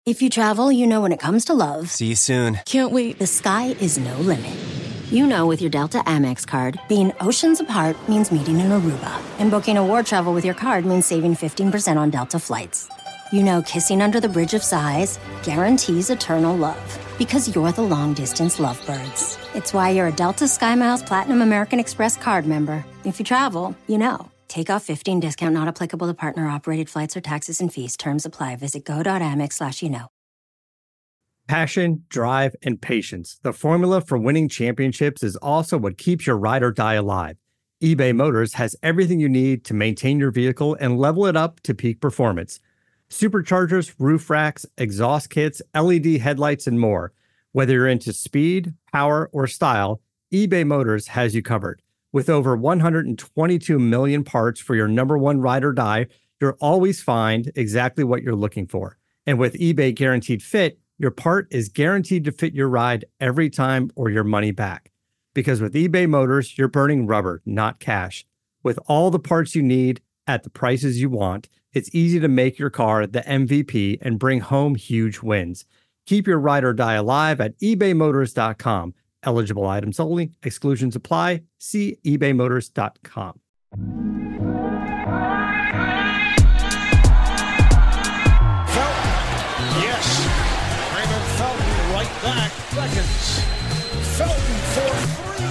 If you travel, you know when it comes to love. See you soon. Can't wait. The sky is no limit. You know with your Delta Amex card, being oceans apart means meeting in Aruba. And booking a war travel with your card means saving 15% on Delta flights. You know kissing under the Bridge of Sighs guarantees eternal love. Because you're the long-distance lovebirds. It's why you're a Delta SkyMiles Platinum American Express card member. If you travel, you know. Take off 15 discount not applicable to partner-operated flights or taxes and fees. Terms apply. Visit go.amex/you-know. Passion, drive, and patience. The formula for winning championships is also what keeps your ride or die alive. eBay Motors has everything you need to maintain your vehicle and level it up to peak performance. Superchargers, roof racks, exhaust kits, LED headlights, and more. Whether you're into speed, power, or style, eBay Motors has you covered. With over 122 million parts for your number one ride or die, you'll always find exactly what you're looking for. And with eBay Guaranteed Fit, your part is guaranteed to fit your ride every time or your money back. Because with eBay Motors, you're burning rubber, not cash. With all the parts you need at the prices you want, it's easy to make your car the MVP and bring home huge wins. Keep your ride or die alive at ebaymotors.com. Eligible items only. Exclusions apply. See ebaymotors.com. Back seconds. Felton for three.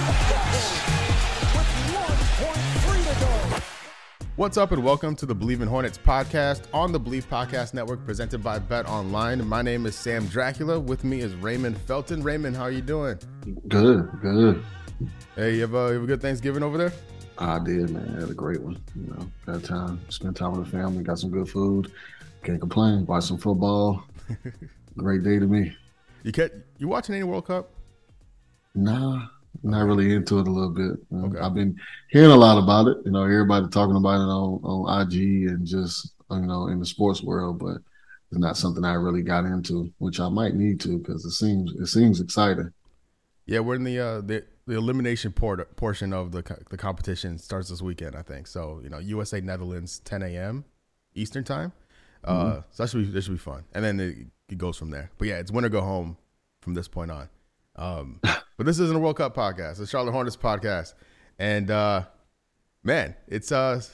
With 1.3 to go. What's up and welcome to the Believe in Hornets podcast on the Believe Podcast Network presented by Bet Online. My name is Sam Dracula. With me is Raymond Felton. Raymond, how are you doing? Good. Hey, you have a good Thanksgiving over there? I did, man. I had a great one. Got time, spent time with the family, got some good food. Can't complain. Watch some football. Great day to me. You watching any World Cup? Nah, not really into it a little bit. Okay. I've been hearing a lot about it. Everybody talking about it on IG and just, in the sports world, but it's not something I really got into, which I might need to because it seems exciting. Yeah, we're in the elimination portion of the competition. Starts this weekend, I think. So, USA Netherlands 10 a.m. Eastern time. So that should be fun. And then it goes from there. But yeah, it's win or go home from this point on. But this isn't a World Cup podcast. It's a Charlotte Hornets podcast. And man, it's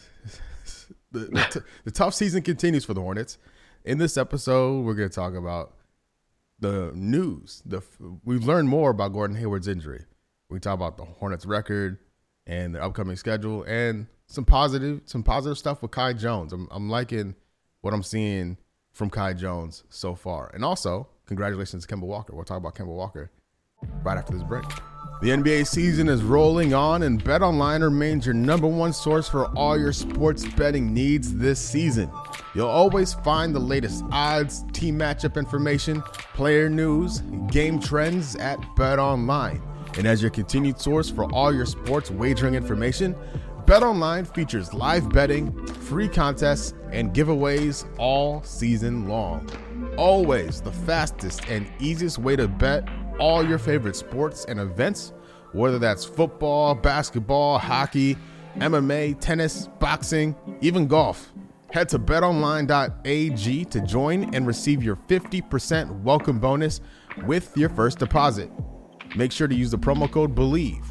the tough season continues for the Hornets. In this episode, we're going to talk about the news. We've learned more about Gordon Hayward's injury. We talk about the Hornets record and their upcoming schedule and some positive stuff with Kai Jones. I'm liking what I'm seeing from Kai Jones so far. And also, congratulations to Kemba Walker. We'll talk about Kemba Walker right after this break. The NBA season is rolling on, and BetOnline remains your number one source for all your sports betting needs this season. You'll always find the latest odds, team matchup information, player news, and game trends at BetOnline. And as your continued source for all your sports wagering information, BetOnline features live betting, free contests, and giveaways all season long. Always the fastest and easiest way to bet all your favorite sports and events, whether that's football, basketball, hockey, MMA, tennis, boxing, even golf. Head to betonline.ag to join and receive your 50% welcome bonus with your first deposit. Make sure to use the promo code BELIEVE,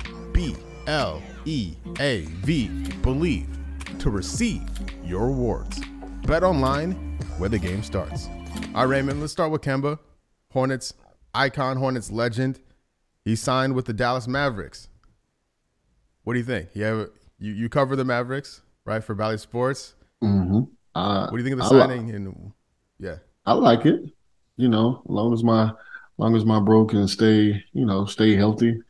BLEAV, BELIEVE, to receive your rewards. Bet online, where the game starts. All right, Raymond, let's start with Kemba. Hornets icon, Hornets legend. He signed with the Dallas Mavericks. What do you think? You cover the Mavericks, right, for Bally Sports? Mm-hmm. What do you think of the signing? I like it. As long as my bro can stay healthy.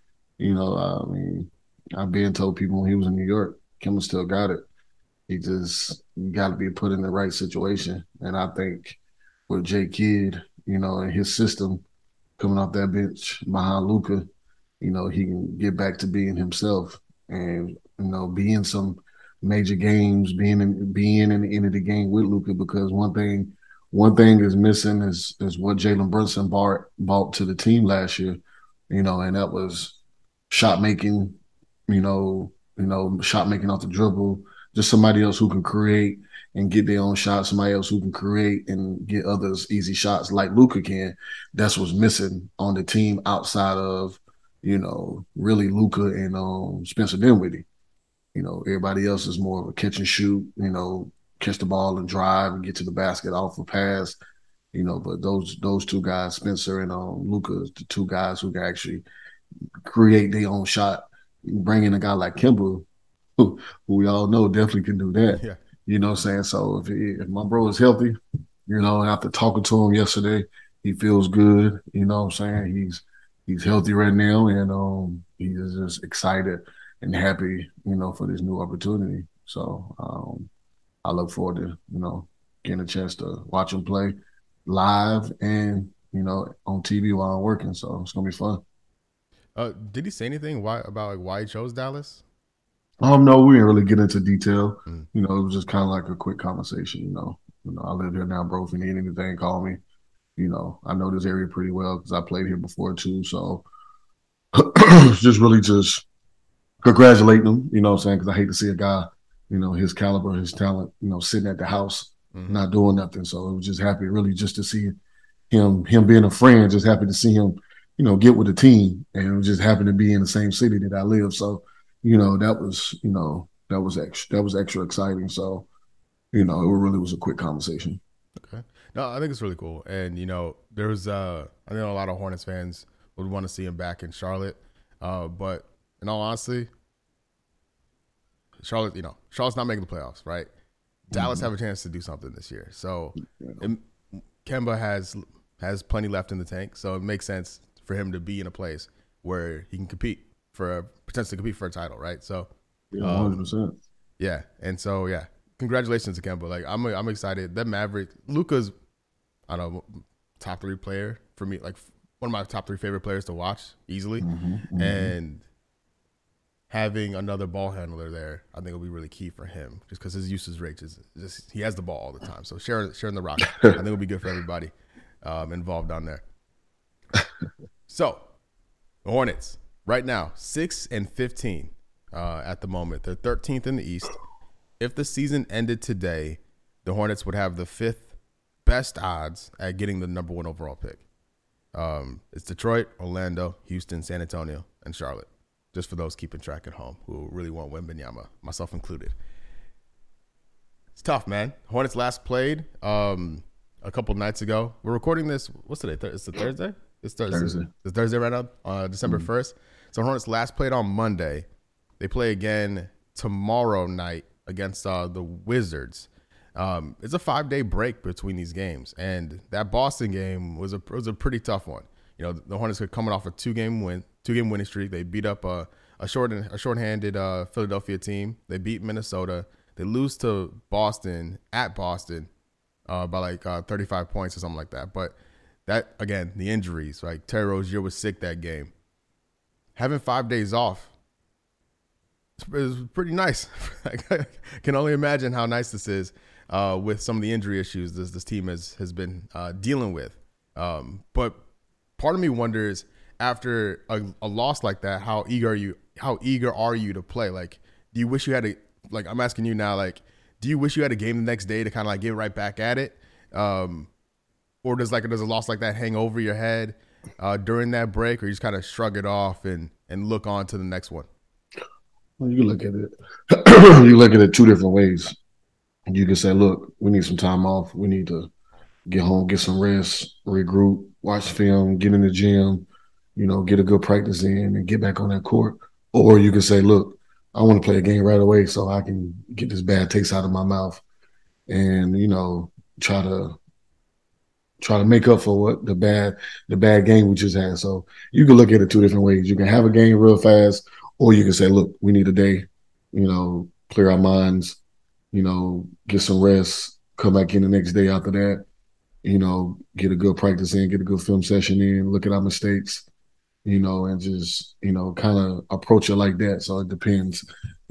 I've been told people when he was in New York, Kemba still got it. He just got to be put in the right situation. And I think with Jay Kidd, and his system coming off that bench behind Luka, he can get back to being himself and, be in some major games, being in the end of the game with Luka, because one thing is missing is what Jalen Brunson brought to the team last year, and that was shot making, shot making off the dribble, just somebody else who can create and get their own shots, somebody else who can create and get others easy shots like Luka can. That's what's missing on the team outside of, really Luka and Spencer Dinwiddie. Everybody else is more of a catch and shoot, catch the ball and drive and get to the basket off a pass. But those two guys, Spencer and Luka, the two guys who can actually create their own shot. Bring in a guy like Kemba, who we all know definitely can do that. Yeah. You know what I'm saying? So if my bro is healthy, after talking to him yesterday, he feels good. You know what I'm saying? He's healthy right now, and he is just excited and happy, for this new opportunity. So I look forward to, getting a chance to watch him play live and, on TV while I'm working. So it's going to be fun. Did he say anything about why he chose Dallas? No, we didn't really get into detail. It was just kind of like a quick conversation. I live here now, bro. If you need anything, call me. I know this area pretty well because I played here before too. So just congratulating him. You know what I'm saying? Because I hate to see a guy, his caliber, his talent, sitting at the house not doing nothing. So it was just happy, really, just to see him being a friend. Just happy to see him, get with the team, and it was just happy to be in the same city that I live. So. That was extra exciting. So, it really was a quick conversation. Okay. No, I think it's really cool. And, there's I know a lot of Hornets fans would want to see him back in Charlotte. But in all honesty, Charlotte's not making the playoffs, right? Dallas have a chance to do something this year. So Kemba has plenty left in the tank. So it makes sense for him to be in a place where he can potentially compete for a title, right? So, 100%. Yeah, and so congratulations to Kemba. Like I'm excited. That Maverick, Luka's, I don't know, top 3 player for me. Like one of my top 3 favorite players to watch easily, and having another ball handler there, I think will be really key for him, just because his usage rate is just he has the ball all the time. So sharing the rock, I think will be good for everybody involved down there. So, the Hornets. Right now, 6-15 at the moment. They're 13th in the East. If the season ended today, the Hornets would have the 5th best odds at getting the number 1 overall pick. It's Detroit, Orlando, Houston, San Antonio, and Charlotte. Just for those keeping track at home who really want Wembanyama, myself included. It's tough, man. Hornets last played a couple nights ago. We're recording this. What's today? It's a Thursday? It's Thursday. It's Thursday right now, December 1st. So Hornets last played on Monday. They play again tomorrow night against the Wizards. It's a 5-day break between these games, and that Boston game was a pretty tough one. The Hornets are coming off a 2-game winning streak. They beat up a shorthanded Philadelphia team. They beat Minnesota. They lose to Boston at Boston by like 35 points or something like that. But that, again, the injuries. Like Terry Rozier was sick that game. Having 5 days off is pretty nice. I can only imagine how nice this is with some of the injury issues this team has been dealing with. But part of me wonders, after a loss like that, how eager are you to play? Like, do you wish you had I'm asking you now, like, do you wish you had a game the next day to kind of like get right back at it? Or does a loss like that hang over your head during that break, or you just kind of shrug it off and look on to the next one? Well, you look at it. You look at it 2 different ways. You can say, look, we need some time off. We need to get home, get some rest, regroup, watch film, get in the gym, get a good practice in and get back on that court. Or you can say, look, I want to play a game right away so I can get this bad taste out of my mouth and, try to make up for what the bad game we just had. So you can look at it 2 different ways. You can have a game real fast, or you can say, look, we need a day, clear our minds, get some rest, come back in the next day after that, get a good practice in, get a good film session in, look at our mistakes, and just, kind of approach it like that. So it depends,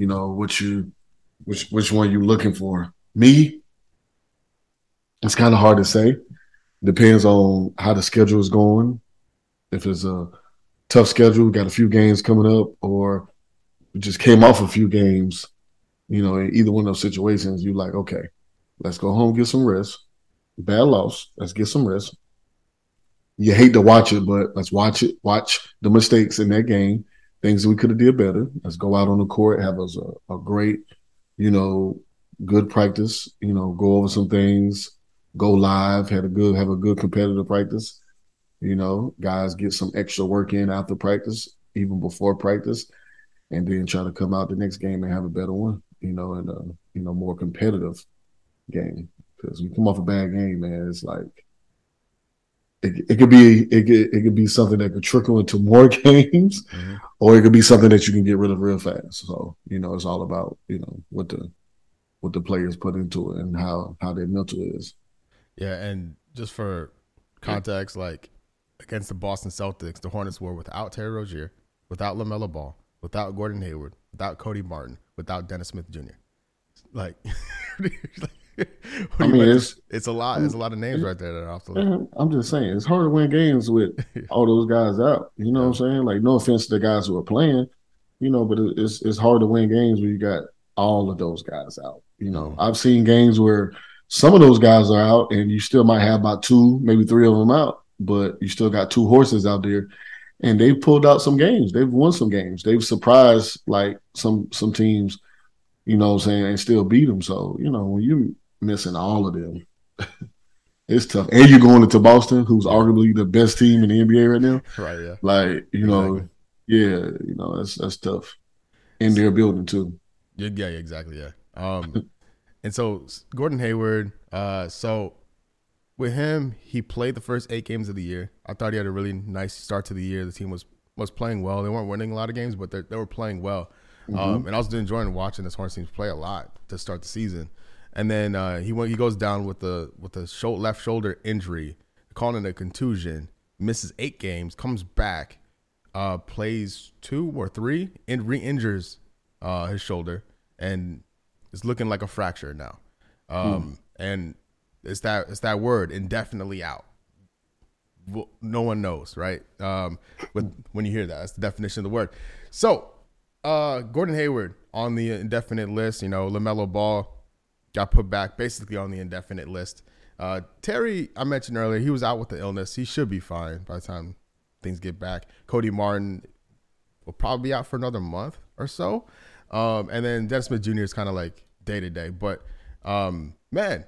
which one you looking for. Me, it's kind of hard to say. Depends on how the schedule is going. If it's a tough schedule, got a few games coming up, or we just came off a few games, You know, in either one of those situations, you like, okay, let's go home, get some rest. Bad loss. Let's get some rest. You hate to watch it, but let's watch it. Watch the mistakes in that game, things that we could have did better. Let's go out on the court, have us a great, you know, good practice. You know, go over some things, go live, have a good competitive practice. You know, guys get some extra work in after practice, even before practice, and then try to come out the next game and have a better one. You know, and more competitive game. Because you come off a bad game, man, it's like it could be something that could trickle into more games, or it could be something that you can get rid of real fast. So, you know, it's all about, you know, what the players put into it and how their mental is. Yeah, and just for context, like against the Boston Celtics, the Hornets were without Terry Rozier, without LaMelo Ball, without Gordon Hayward, without Cody Martin, without Dennis Smith Jr. Like, I mean, it's a lot. There's a lot of names right there that are off the list. I'm just saying, it's hard to win games with all those guys out. You know what I'm saying? Like, no offense to the guys who are playing, you know, but it's hard to win games when you got all of those guys out. You know, I've seen games where some of those guys are out and you still might have about 2, maybe 3 of them out, but you still got 2 horses out there, and they've pulled out some games. They've won some games. They've surprised like some teams, you know what I'm saying, and still beat them. So, you know, when you missing all of them, it's tough. And you're going into Boston, who's arguably the best team in the NBA right now. Right, yeah. Like, you know, yeah, you know, that's tough. In their building too. Yeah, exactly, yeah. And so Gordon Hayward, so with him, he played the first 8 games of the year. I thought he had a really nice start to the year. The team was playing well. They weren't winning a lot of games, but they were playing well. And I was enjoying watching this Hornets team play a lot to start the season. And then he goes down with the left shoulder injury, calling it a contusion, misses 8 games, comes back, plays 2 or 3, and re-injures his shoulder, and it's looking like a fracture now. And it's that word, indefinitely out. Well, no one knows, right? When you hear that, that's the definition of the word. So Gordon Hayward on the indefinite list. You know, LaMelo Ball got put back basically on the indefinite list. Terry, I mentioned earlier, he was out with the illness. He should be fine by the time things get back. Cody Martin will probably be out for another month or so. And then Dennis Smith Jr. is kind of like day to day. But, man,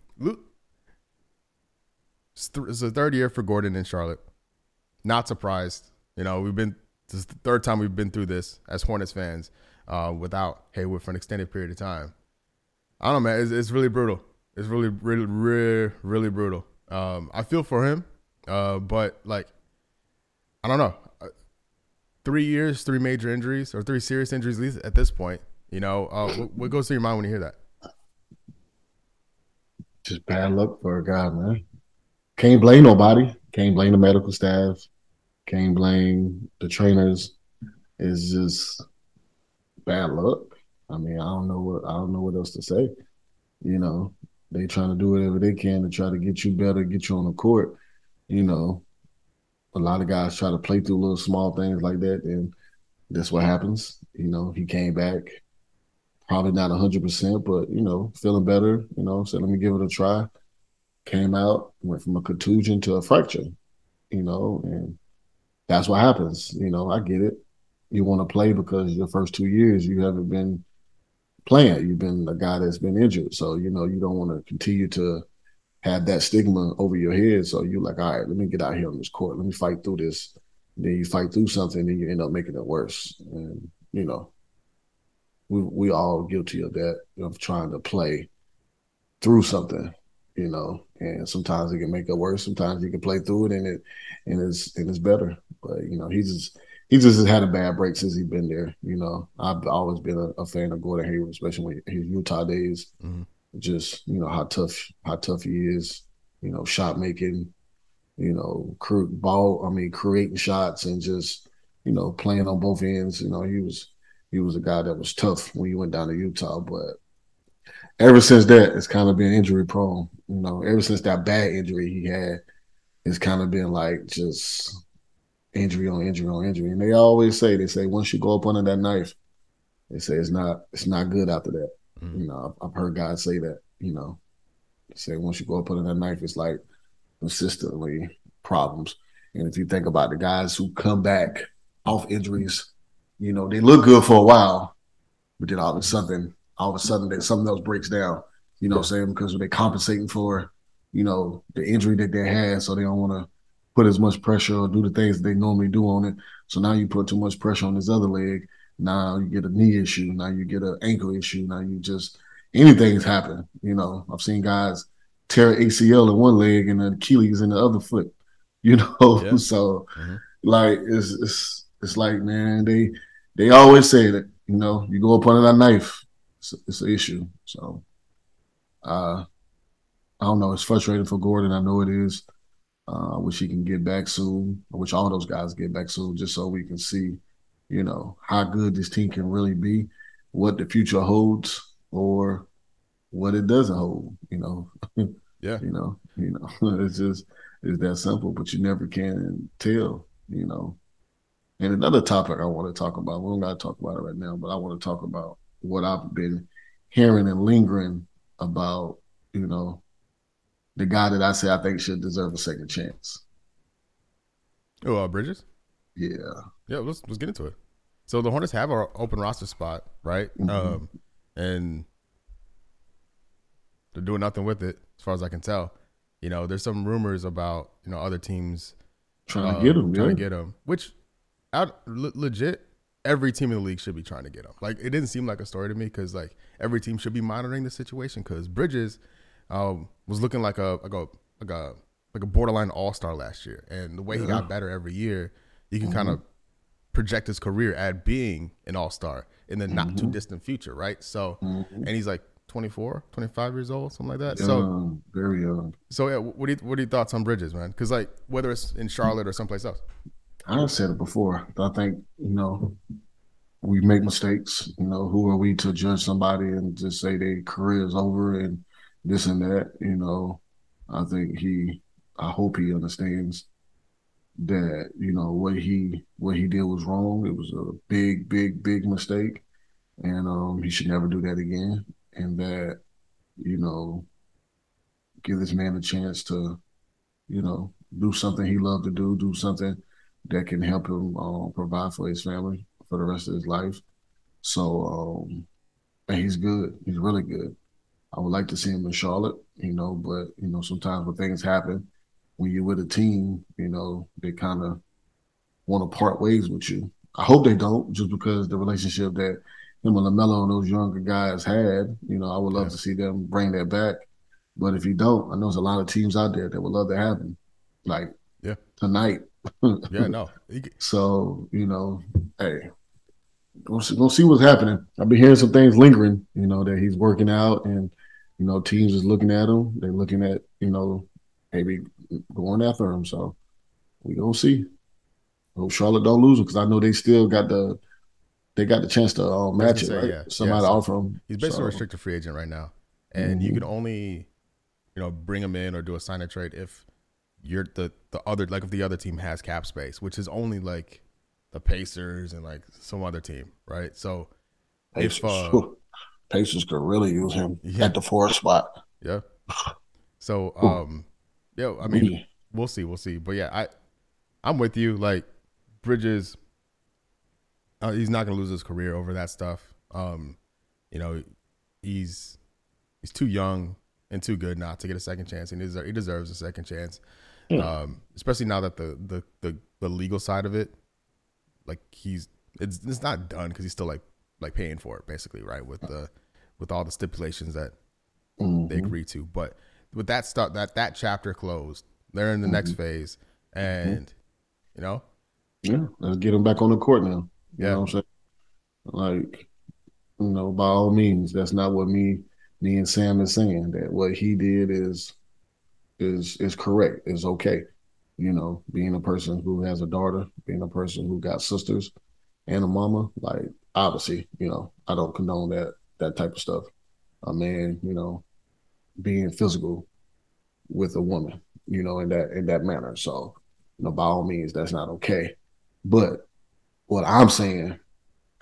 it's the 3rd year for Gordon in Charlotte. Not surprised. You know, this is the 3rd time we've been through this as Hornets fans without Hayward for an extended period of time. I don't know, man. It's really brutal. It's really, really, really, really brutal. I feel for him, but like, I don't know. 3 years, 3 major injuries, or 3 serious injuries at least at this point. You know, what goes through your mind when you hear that? Just bad luck for a guy, man. Can't blame nobody. Can't blame the medical staff. Can't blame the trainers. It's just bad luck. I mean, I don't know what else to say. You know, they trying to do whatever they can to try to get you better, get you on the court. You know, a lot of guys try to play through little small things like that, and that's what happens. You know, he came back, probably not 100%, but, you know, feeling better, you know, so let me give it a try. Came out, went from a contusion to a fracture, you know, and that's what happens. You know, I get it. You want to play because your first 2 years you haven't been playing. You've been a guy that's been injured. So, you know, you don't want to continue to have that stigma over your head. So you're like, all right, let me get out here on this court. Let me fight through this. And then you fight through something, then you end up making it worse. And, you know, we all guilty of that, of trying to play through something, you know, and sometimes it can make it worse. Sometimes you can play through it and it's better. But, you know, he just has had a bad break since he's been there. You know, I've always been a fan of Gordon Hayward, especially when his Utah days. Just, you know, how tough he is, you know, shot making, you know, creating shots and just, you know, playing on both ends. You know, he was a guy that was tough when he went down to Utah, but ever since that, it's kind of been injury prone. You know, ever since that bad injury he had, it's kind of been like just injury on injury on injury. And they say once you go up under that knife, They say it's not good after that. Mm. You know, I've heard guys say that. You know, they say once you go up under that knife, it's like consistently problems. And if you think about the guys who come back off injuries, you know, they look good for a while, but then all of a sudden, something else breaks down. You know what I'm saying? Because they're compensating for, you know, the injury that they had, so they don't want to put as much pressure or do the things that they normally do on it. So now you put too much pressure on this other leg. Now you get a knee issue. Now you get an ankle issue. Now you just anything's happening. You know, I've seen guys tear ACL in one leg and an Achilles in the other foot. You know, Yeah. so like it's like, man, they always say that, you know, you go up under that knife, it's an issue. So I don't know. It's frustrating for Gordon. I know it is. I wish he can get back soon. I wish all those guys get back soon, just so we can see, you know, how good this team can really be, what the future holds, or what it doesn't hold. You know, Yeah. it's that simple. But you never can tell. You know. And another topic I want to talk about. We don't got to talk about it right now, but I want to talk about what I've been hearing and lingering about. You know, the guy that I say I think should deserve a second chance. Oh, Bridges? Yeah. Yeah, let's get into it. So the Hornets have our open roster spot, right? Mm-hmm. And they're doing nothing with it, as far as I can tell. You know, there's some rumors about, you know, other teams Trying to get him, which legit, every team in the league should be trying to get him. Like, it didn't seem like a story to me because, like, every team should be monitoring the situation because Bridges was looking like a borderline all-star last year. And the way he got better every year, you can kind of project his career at being an all-star in the not too distant future, right? So, and he's like 24, 25 years old, something like that. Young, so very young. So yeah, what are your thoughts on Bridges, man? Because like whether it's in Charlotte or someplace else. I've said it before. I think, you know, we make mistakes. You know, who are we to judge somebody and just say their career is over and this and that? You know, I hope he understands that, you know, what he did was wrong. It was a big, big, big mistake, and he should never do that again. And that, you know, give this man a chance to, you know, do something he loved to do something that can help him provide for his family for the rest of his life. So, and he's good. He's really good. I would like to see him in Charlotte, you know, but, you know, sometimes when things happen, when you're with a team, you know, they kind of want to part ways with you. I hope they don't, just because the relationship that him and LaMelo and those younger guys had, you know, I would love to see them bring that back. But if you don't, I know there's a lot of teams out there that would love to have him, like tonight. Yeah, no. So, you know, hey, we'll see what's happening. I've been hearing some things lingering, you know, that he's working out and, you know, teams is looking at him. They're looking at, you know, maybe going after him. So we gonna see. Hope Charlotte don't lose him because I know they still got the chance to match it, right? Yeah. Somebody so offer him. He's basically a restricted free agent right now, and you can only, you know, bring him in or do a sign and trade if you're the other, like if the other team has cap space, which is only like the Pacers and like some other team, right? So Pacers could really use him at the 4 spot. Yeah. So I mean, we'll see. But yeah, I'm with you. Like Bridges, he's not going to lose his career over that stuff. You know, he's too young and too good not to get a second chance. And he deserves a second chance. Especially now that the legal side of it, like it's not done because he's still like paying for it basically, right? With all the stipulations that they agree to. But with that stuff, that chapter closed, they're in the next phase, and you know, let's get him back on the court now. You know what I'm saying? Like, you know, by all means, that's not what me and Sam is saying. That what he did is correct, is okay. You know, being a person who has a daughter, being a person who got sisters and a mama, like obviously, you know, I don't condone that type of stuff. A man, you know, being physical with a woman, you know, in that manner. So, you know, by all means, that's not okay. But what I'm saying,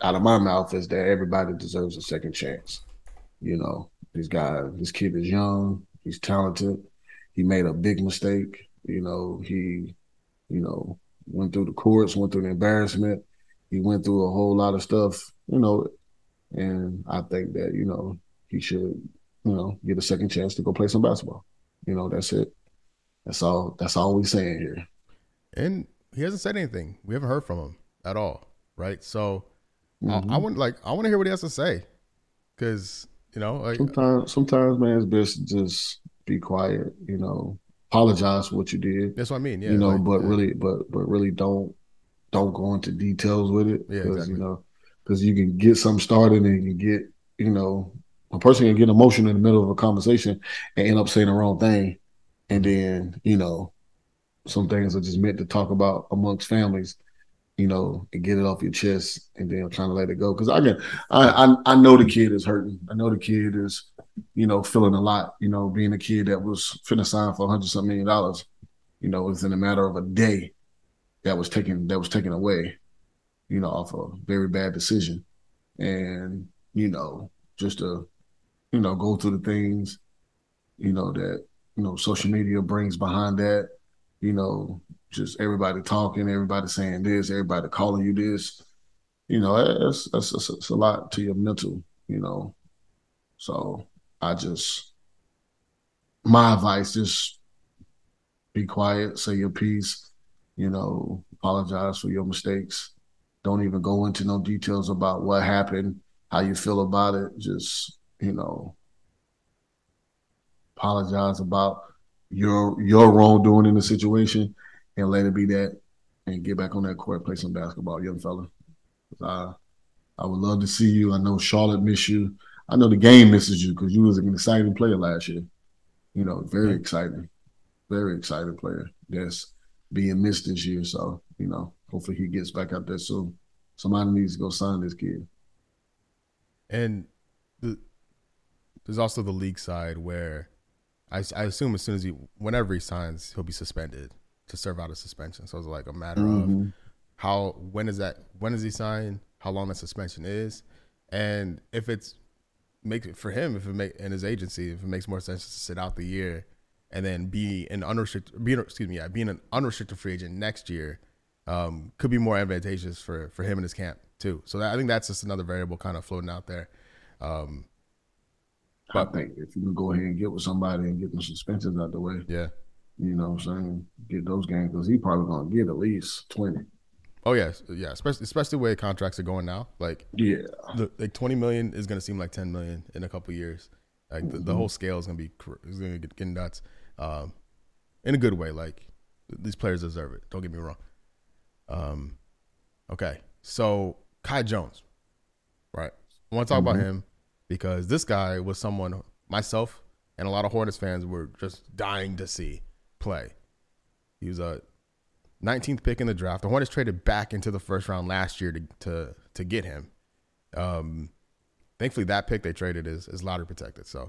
out of my mouth is that everybody deserves a second chance. You know, this kid is young, he's talented. He made a big mistake. He went through the courts, went through the embarrassment. He went through a whole lot of stuff, and I think that, he should, get a second chance to go play some basketball. That's it. That's all we're saying here. And he hasn't said anything. We haven't heard from him at all, right? So I want to hear what he has to say, because sometimes, man, it's best to just be quiet. Apologize for what you did. That's what I mean. Yeah. Really don't go into details with it. Yeah, exactly. Because you can get something started and you get, a person can get emotional in the middle of a conversation and end up saying the wrong thing. And then, some things are just meant to talk about amongst families, and get it off your chest and then trying to let it go. Because I know the kid is hurting. I know the kid is, feeling a lot, being a kid that was finna sign for $100-something million, within a matter of a day that was taken away, off a very bad decision. And, just to, go through the things, that, social media brings behind that, just everybody talking, everybody saying this, everybody calling you this, it's a lot to your mental, So my advice, just be quiet, say your piece, apologize for your mistakes. Don't even go into no details about what happened, how you feel about it. Just, apologize about your wrongdoing in the situation and let it be that, and get back on that court, play some basketball, young fella. I would love to see you. I know Charlotte miss you. I know the game misses you because you was an exciting player last year. Very exciting player that's being missed this year. So, hopefully he gets back out there soon. Somebody needs to go sign this kid. And there's also the league side where I assume whenever he signs, he'll be suspended to serve out a suspension. So it's like a matter of when does he sign, how long that suspension is, and if it's for him, and his agency, if it makes more sense to sit out the year and then being an unrestricted free agent next year, could be more advantageous for him and his camp too. So I think that's just another variable kind of floating out there. I think if you can go ahead and get with somebody and get the suspensions out the way, yeah, get those games, because he probably gonna get at least 20. Oh yeah, especially the way contracts are going now. Like, yeah, like 20 million is gonna seem like 10 million in a couple of years. Like the whole scale is gonna get nuts, in a good way. Like, these players deserve it. Don't get me wrong. Okay, so Kai Jones, right? I want to talk about him because this guy was someone myself and a lot of Hornets fans were just dying to see play. He was a 19th pick in the draft. The Hornets traded back into the first round last year to get him. Thankfully, that pick they traded is lottery protected. So,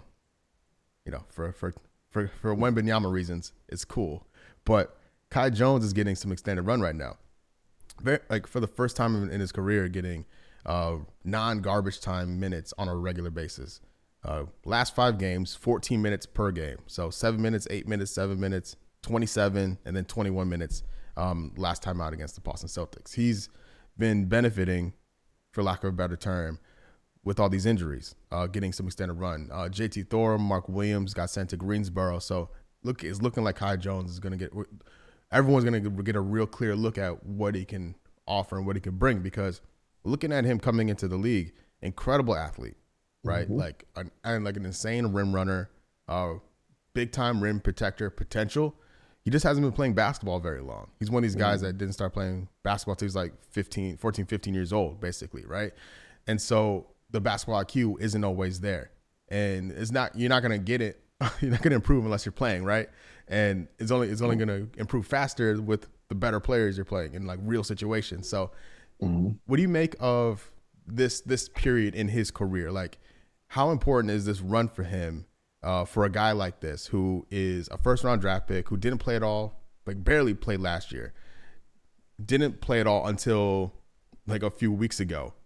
for Wembanyama reasons, it's cool. But Kai Jones is getting some extended run right now. For the first time in his career, getting non-garbage time minutes on a regular basis. Last 5 games, 14 minutes per game. So 7 minutes, 8 minutes, 7 minutes, 27, and then 21 minutes last time out against the Boston Celtics. He's been benefiting, for lack of a better term, with all these injuries, getting some extended run. JT Thor, Mark Williams got sent to Greensboro. So it's looking like Kai Jones is going to everyone's going to get a real clear look at what he can offer and what he can bring, because looking at him coming into the league, incredible athlete, right? Like an insane rim runner, big time rim protector potential. He just hasn't been playing basketball very long. He's one of these guys that didn't start playing basketball until he was like 15 years old, basically, right? And so the basketball IQ isn't always there. And you're not going to get it. You're not going to improve unless you're playing, right? And it's only going to improve faster with the better players you're playing in like real situations. So what do you make of this period in his career? Like, how important is this run for him? For a guy like this, who is a first-round draft pick, who didn't play at all, like barely played last year, didn't play at all until like a few weeks ago,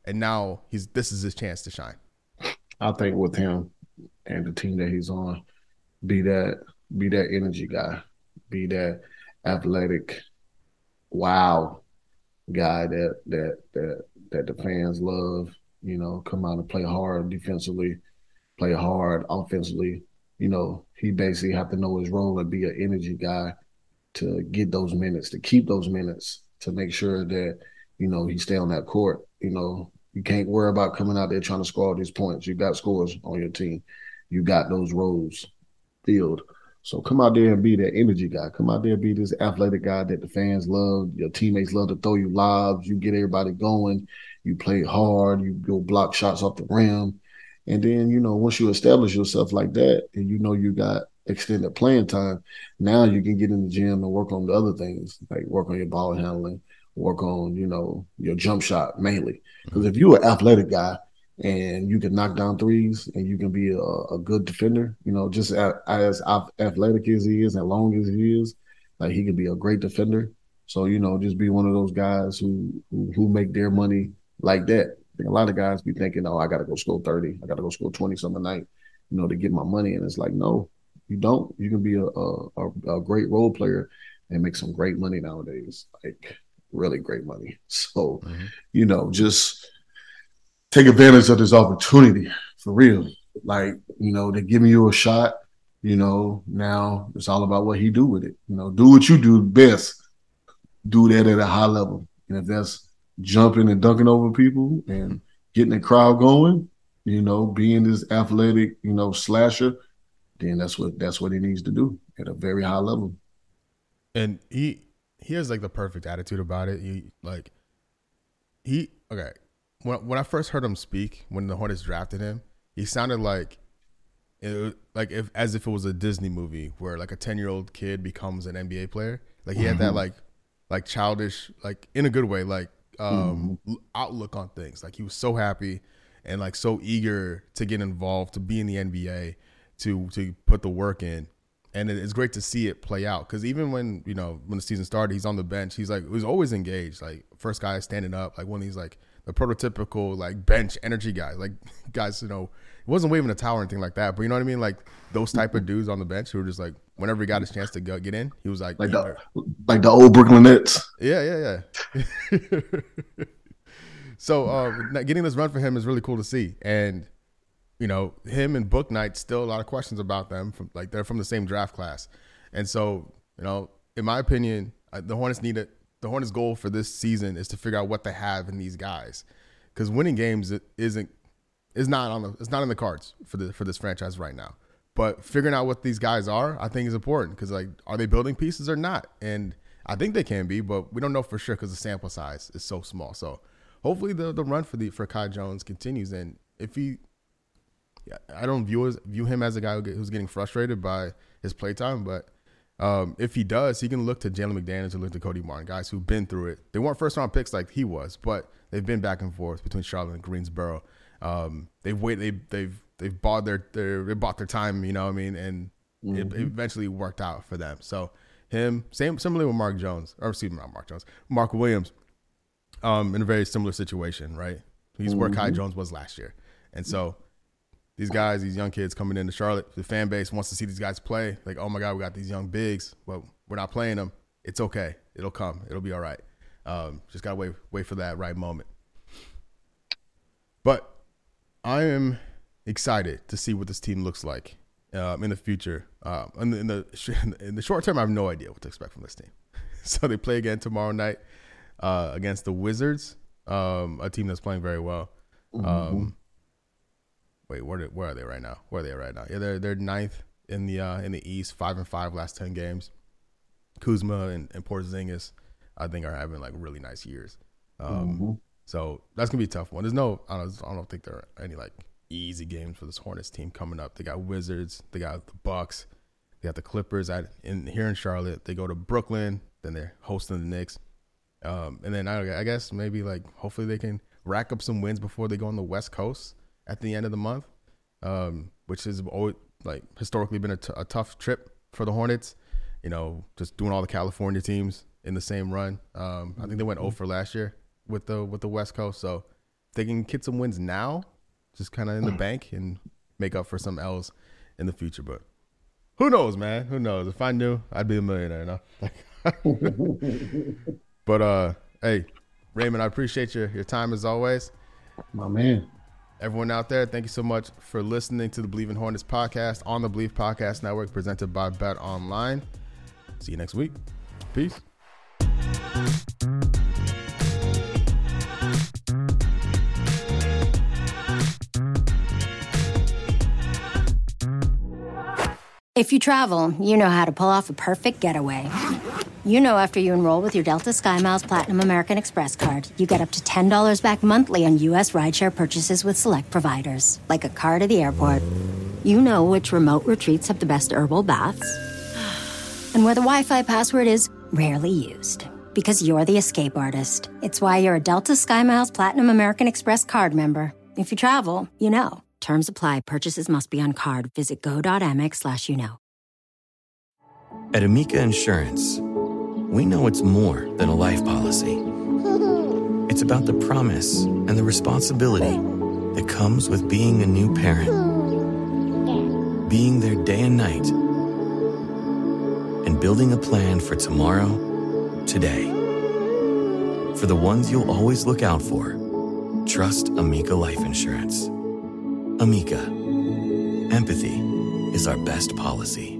and now this is his chance to shine. I think with him and the team that he's on, be that energy guy, be that athletic wow guy that the fans love. Come out and play hard defensively, play hard offensively. He basically have to know his role and be an energy guy to get those minutes, to keep those minutes, to make sure that, he stay on that court. You can't worry about coming out there trying to score all these points. You got scores on your team. You got those roles filled. So come out there and be that energy guy. Come out there and be this athletic guy that the fans love. Your teammates love to throw you lobs. You get everybody going. You play hard. You go block shots off the rim. And then, once you establish yourself like that and you got extended playing time, now you can get in the gym and work on the other things, like work on your ball handling, work on, your jump shot mainly. Because if you're an athletic guy and you can knock down threes and you can be a good defender, just as athletic as he is and long as he is, like he can be a great defender. So, just be one of those guys who make their money like that. I think a lot of guys be thinking, oh, I got to go score 30. I got to go score 20 some a night, to get my money. And it's like, no, you don't. You can be a great role player and make some great money nowadays, like really great money. So, just take advantage of this opportunity for real. Like, they're giving you a shot, now it's all about what he do with it. Do what you do best. Do that at a high level. And if that's jumping and dunking over people and getting the crowd going, being this athletic, slasher, then that's what he needs to do at a very high level. And he has like the perfect attitude about it. When I first heard him speak, when the Hornets drafted him, he sounded like as if it was a Disney movie where like a 10-year-old kid becomes an NBA player. Like he had that like childish, like in a good way, like outlook on things. Like he was so happy and like so eager to get involved, to be in the NBA, to put the work in. And it's great to see it play out, because even when the season started, he's on the bench. He was always engaged, like first guy standing up, like one of these like the prototypical like bench energy guys, like guys, he wasn't waving a towel or anything like that, but you know what I mean, like those type of dudes on the bench who were just like, whenever he got his chance to get in, he was like the old Brooklyn Nets. Yeah. So getting this run for him is really cool to see. And him and Book Knight, still a lot of questions about them. They're from the same draft class. And so, in my opinion, the Hornets' goal for this season is to figure out what they have in these guys, because winning games is not in the cards for this franchise right now. But figuring out what these guys are, I think, is important, because are they building pieces or not? And I think they can be, but we don't know for sure because the sample size is so small. So hopefully the run for Kai Jones continues. And if I don't view him as a guy who's getting frustrated by his playtime, but if he does, he can look to Jalen McDaniels and look to Cody Martin, guys who've been through it. They weren't first round picks like he was, but they've been back and forth between Charlotte and Greensboro. They've bought their time, and it eventually worked out for them. So similarly with Mark Williams, in a very similar situation, right? He's where Kai Jones was last year. And so these guys, these young kids coming into Charlotte, the fan base wants to see these guys play. Like, oh my God, we got these young bigs, but we're not playing them. It's okay. It'll come. It'll be all right. Just got to wait for that right moment. But I am excited to see what this team looks like in the future. In the short term, I have no idea what to expect from this team. So they play again tomorrow night against the Wizards, a team that's playing very well. Wait, where are they right now? Where are they right now? Yeah, they're ninth in the East, 5-5 last 10 games. Kuzma and Porzingis, I think, are having like really nice years. So that's gonna be a tough one. I don't think there are any like easy games for this Hornets team coming up. They got Wizards, they got the Bucks, they got the Clippers here in Charlotte. They go to Brooklyn, then they're hosting the Knicks, and then I guess maybe like hopefully they can rack up some wins before they go on the West Coast at the end of the month, which has always like historically been a tough trip for the Hornets. Just doing all the California teams in the same run. I think they went 0 for last year with the West Coast. So they can get some wins now, just kind of in the bank and make up for some L's in the future. But who knows, man? Who knows? If I knew, I'd be a millionaire now. But hey, Raymond, I appreciate your time as always. My man. Everyone out there, thank you so much for listening to the Believe in Hornets podcast on the Believe Podcast Network, presented by Bet Online. See you next week. Peace. If you travel, you know how to pull off a perfect getaway. You know after you enroll with your Delta SkyMiles Platinum American Express card, you get up to $10 back monthly on U.S. rideshare purchases with select providers, like a car to the airport. You know which remote retreats have the best herbal baths, and where the Wi-Fi password is rarely used. Because you're the escape artist. It's why you're a Delta SkyMiles Platinum American Express card member. If you travel, you know. Terms apply. Purchases must be on card. Visit go.amex/you-know. At Amica Insurance, we know it's more than a life policy. It's about the promise and the responsibility that comes with being a new parent. Being there day and night. And building a plan for tomorrow, today. For the ones you'll always look out for, trust Amica Life Insurance. Amica, empathy is our best policy.